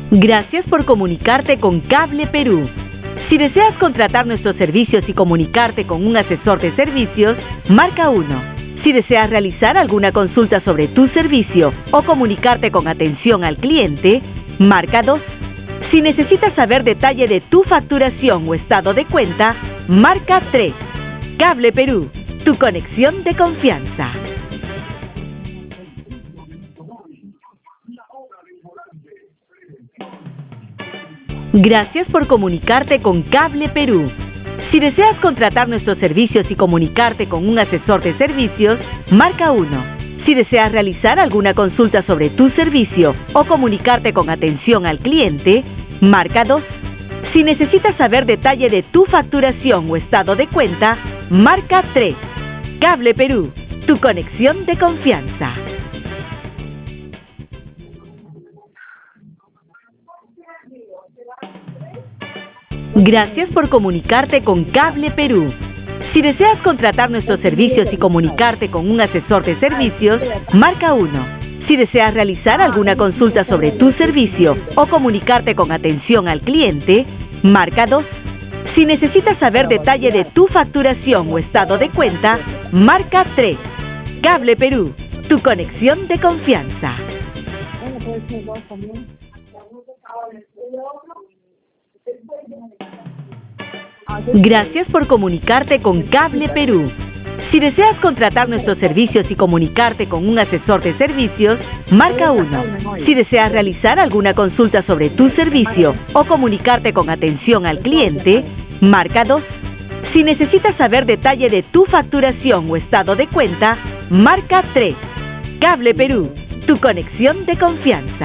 Gracias por comunicarte con Cable Perú. Si deseas contratar nuestros servicios y comunicarte con un asesor de servicios, marca 1. Si deseas realizar alguna consulta sobre tu servicio o comunicarte con atención al cliente, marca 2. Si necesitas saber detalle de tu facturación o estado de cuenta, marca 3. Cable Perú, tu conexión de confianza. Gracias por comunicarte con Cable Perú. Si deseas contratar nuestros servicios y comunicarte con un asesor de servicios, marca 1. Si deseas realizar alguna consulta sobre tu servicio o comunicarte con atención al cliente, marca 2. Si necesitas saber detalle de tu facturación o estado de cuenta, marca 3. Cable Perú, tu conexión de confianza. Gracias por comunicarte con Cable Perú. Si deseas contratar nuestros servicios y comunicarte con un asesor de servicios, marca 1. Si deseas realizar alguna consulta sobre tu servicio o comunicarte con atención al cliente, marca 2. Si necesitas saber detalle de tu facturación o estado de cuenta, marca 3. Cable Perú, tu conexión de confianza. Gracias por comunicarte con Cable Perú. Si deseas contratar nuestros servicios y comunicarte con un asesor de servicios, marca 1. Si deseas realizar alguna consulta sobre tu servicio o comunicarte con atención al cliente, marca 2. Si necesitas saber detalle de tu facturación o estado de cuenta, marca 3. Cable Perú, tu conexión de confianza.